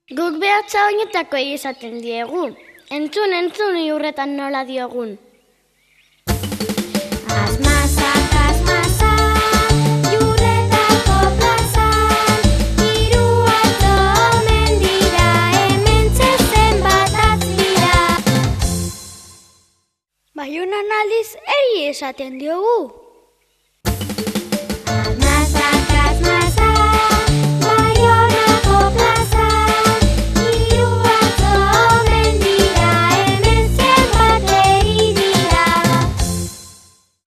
Guk behatza oinetako egizaten diegu. Entzun iurretan nola diogun. Asmazak, iurretako plazan, hiru atzo omen dira, hementxe zenbat atzira. Baiunan aldiz eri esaten diogu.